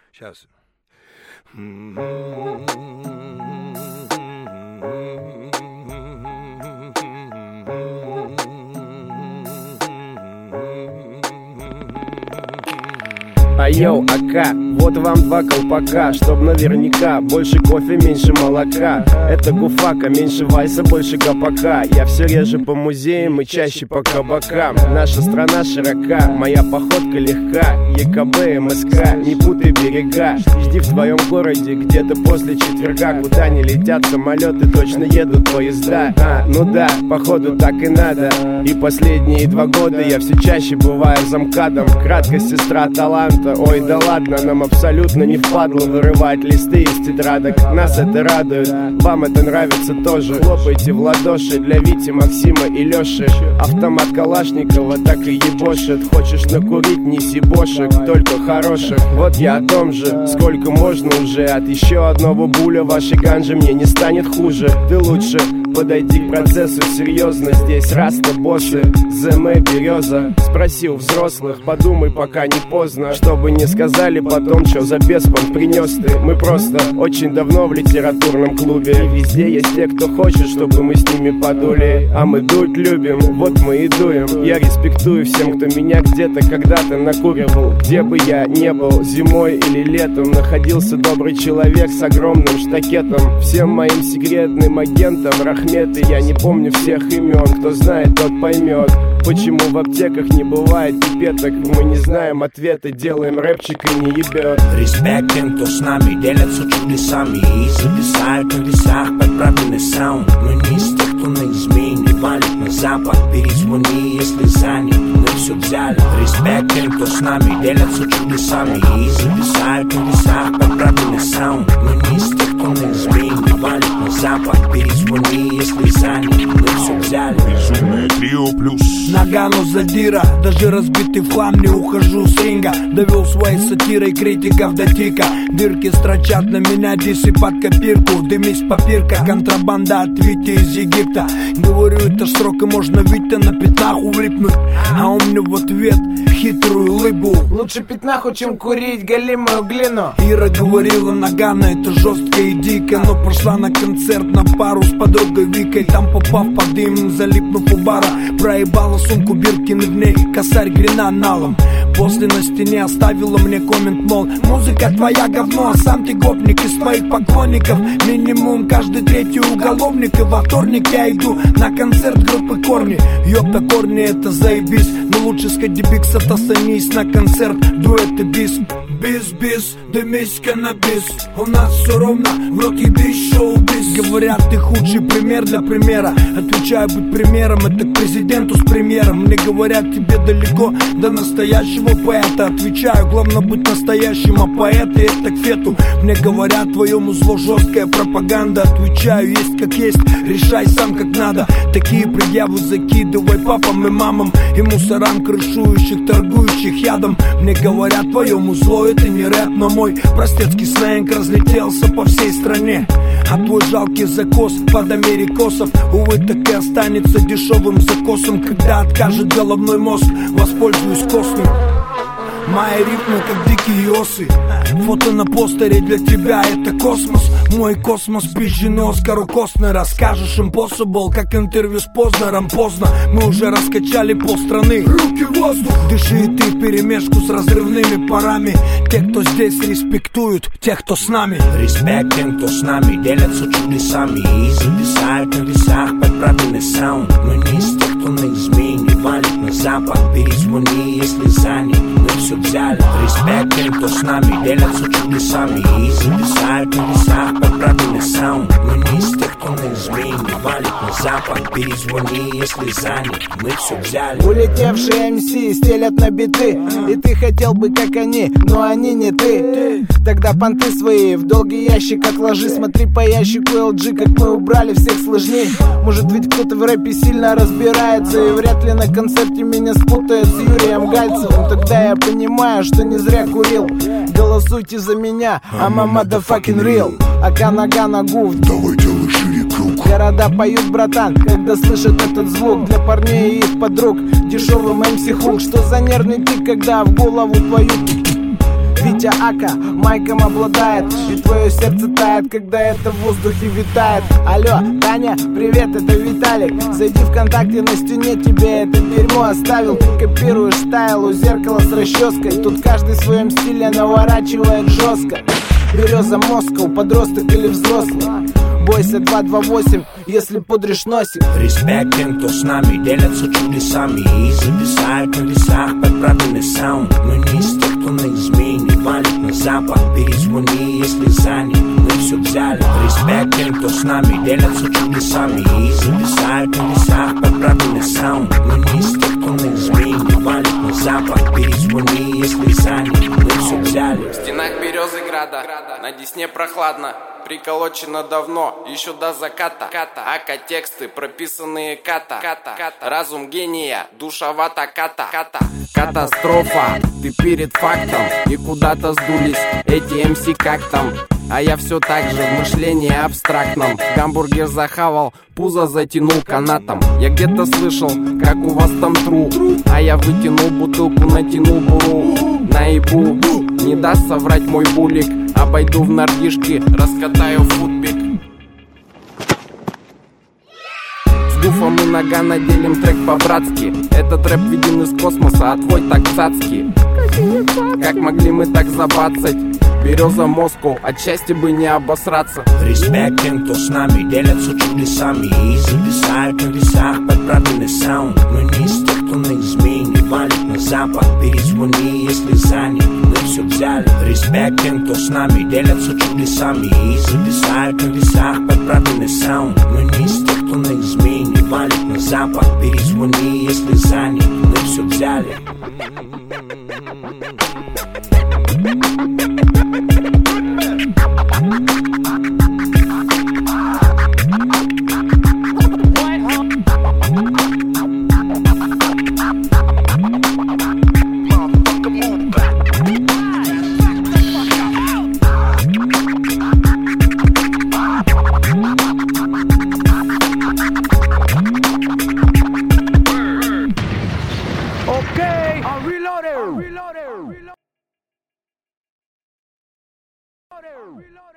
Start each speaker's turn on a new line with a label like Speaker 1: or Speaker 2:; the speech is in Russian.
Speaker 1: Сейчас.
Speaker 2: Айоу, АК, вот вам 2 колпака, чтоб наверняка больше кофе, меньше молока. Это гуфака, меньше вайса, больше гопака. Я все реже по музеям и чаще по кабакам. Наша страна широка, моя походка легка. ЕКБ, МСК, не путай берега. Жди в твоем городе где-то после четверга. Куда не летят самолеты, точно едут поезда. Ну да, походу так и надо. И последние 2 года я все чаще бываю замкадом. Краткость сестра таланта. Ой, да ладно, нам абсолютно не впадло вырывать листы из тетрадок. Нас это радует, вам это нравится тоже. Хлопайте в ладоши для Вити, Максима и Лёши. Автомат Калашникова так и ебошит. Хочешь накурить, неси бошек, только хороших. Вот я о том же, сколько можно уже. От еще одного буля вашей ганжи мне не станет хуже. Ты лучше подойди к процессу серьезно. Здесь раста боссы, ЗМ береза. Спроси у взрослых, подумай, пока не поздно. Чтобы не сказали потом, что за беспон принес ты. Мы просто очень давно в литературном клубе. И везде есть те, кто хочет, чтобы мы с ними подули. А мы дуть любим, вот мы и дуем. Я респектую всем, кто меня где-то когда-то накуривал. Где бы я не был, зимой или летом, находился добрый человек с огромным штакетом. Всем моим секретным агентам рахметы. Я не помню всех имен, кто знает, тот поймет. Почему в аптеках не бывает пипеток? Мы не знаем ответа, делаем рэпчик и не ебет.
Speaker 3: Респект тем, кто с нами делятся чудесами и зависают на весах под правильный саунд. Мы не из тех, кто на измене валит на запад. Перезвони, если занят, мы все взяли. Респект тем, кто с нами делятся чудесами и зависают на весах под правильный саунд. Мы не из тех, кто на измене валит на запад. Перезвони, если занят, мы все взяли.
Speaker 4: Безумное трио плюс
Speaker 5: Нагану задира, даже разбитый в хлам не ухожу с ринга. Довел своей сатирой критиков до тика. Дырки строчат на меня, дисы под копирку. Дымись попирка, контрабанда от Вити из Египта. Говорю, это срок и можно Витя на пятнаху влипнуть. А он мне в ответ хитрую улыбку.
Speaker 6: Лучше пятнаху, чем курить галимую глину.
Speaker 5: Ира говорила, Нагана, это жестко и дико. Но пошла на концерт на пару с подругой Викой. Там попав под дым, залипнув у бара, проебала сумку Биркин, в ней косарь гренаналом. После на стене оставила мне коммент, мол, музыка твоя говно, а сам ты гопник из своих поклонников. Минимум каждый третий уголовник. И во вторник я иду на концерт группы Корни. Ёпта, Корни, это заебись. Но лучше сходи биксов, останись на концерт дуэт и бис. Бис-бис, дымись каннабис. У нас все ровно, в рот ебись, шоу-биз. Говорят, ты худший пример для примера. Отвечаю, быть примером, это к президенту с премьером. Мне говорят, тебе далеко до настоящего поэта. Отвечаю, главное быть настоящим, а поэты это к фету. Мне говорят, твоему зло жесткая пропаганда. Отвечаю, есть как есть, решай сам как надо. Такие предъявы закидывай папам и мамам и мусорам, крышующих, торгующих ядом. Мне говорят, твоему зло это не рэп, но мой простецкий сленг разлетелся по всей стране. А твой жалкий закос под америкосов, увы, так и останется дешевым закосом. Когда откажет головной мозг, воспользуюсь костным. Мои рифмы как дикие осы. Фото на постере для тебя это космос. Мой космос пизженый Оскару Костнера. Скажешь impossible, как интервью с Познером. Поздно, мы уже раскачали полстраны. Руки в воздух. Дыши и ты вперемешку с разрывными парами. Те, кто здесь респектуют, тех, кто с нами.
Speaker 3: Респект тем, кто с нами делятся чудесами и зависают на весах под правильный саунд. Мы не из тех, кто на измене валит на запад. Перезвони, если занят, мы все взяли. Респект тем, кто с нами делятся чудесами и зависают на весах под правильный саунд. Мы не из тех, кто на измене валит на запад. Перезвони, если занят, мы все взяли.
Speaker 6: Улетевшие МС стелят на биты, и ты хотел бы как они, но они не ты. Тогда понты свои в долгий ящик отложи. Смотри по ящику LG, как мы убрали всех сложней. Может ведь кто-то в рэпе сильно разбирается, и вряд ли на концерте меня спутает с Юрием Гальцевым. Тогда я понимаю, что не зря курил. Голосуйте за меня, I'm a motherfucking real. Ака нога ногу,
Speaker 4: давай делай шире круг.
Speaker 6: Города поют, братан, когда слышат этот звук. Для парней и их подруг дешевым MC хук. Что за нервный тик, когда в голову твою Хотя Ака майком обладает, и твое сердце тает, когда это в воздухе витает. Алло, Таня, привет, это Виталик. Зайди ВКонтакте, на стене тебе это дерьмо оставил. Ты копируешь стайл у зеркала с расческой. Тут каждый в своем стиле наворачивает жестко. Береза Москва, подросток или взрослый. Бойся 228, если пудришь носик.
Speaker 3: Респект тем, кто с нами делятся чудесами и зависают на весах под правильный саунд. Мы не из тех, кто на измене валит на запад. Перезвони, если занят, мы все взяли. Респект тем, кто с нами делятся чудесами и зависают на весах под правильный саунд. Мы не из тех, кто на измене валит на запад. Перезвони, если занят, мы все взяли.
Speaker 1: В стенах Березыграда, на Десне прохладно. Приколочено давно, еще до заката. Ака тексты, прописанные ката. Разум гения, душевата ката. Катастрофа, ты перед фактом. И куда-то сдулись эти МС как там. А я все так же в мышлении абстрактном. Гамбургер захавал, пузо затянул канатом. Я где-то слышал, как у вас там тру. А я вытянул бутылку, натянул буру. Наебу, не даст соврать мой булик. Обойду в нордишки, раскатаю футбик. С Гуфом и Нагано делим трек по-братски. Этот рэп виден из космоса, а твой так цацкий. Как могли мы так забацать? Береза Москва, от счастья бы не обосраться.
Speaker 3: Респект тем, кто с нами делятся чудесами и зависают на весах под правильный саунд. Мы не из тех, кто на измене валит на запад. Перезвони, если занят, мы все взяли. Респект тем, кто с нами делятся чудесами и зависают на весах под правильный саунд. Мы не из тех, кто на измене валит на запад. Перезвони, если занят, мы все взяли.
Speaker 2: Okay, I'm reloaded.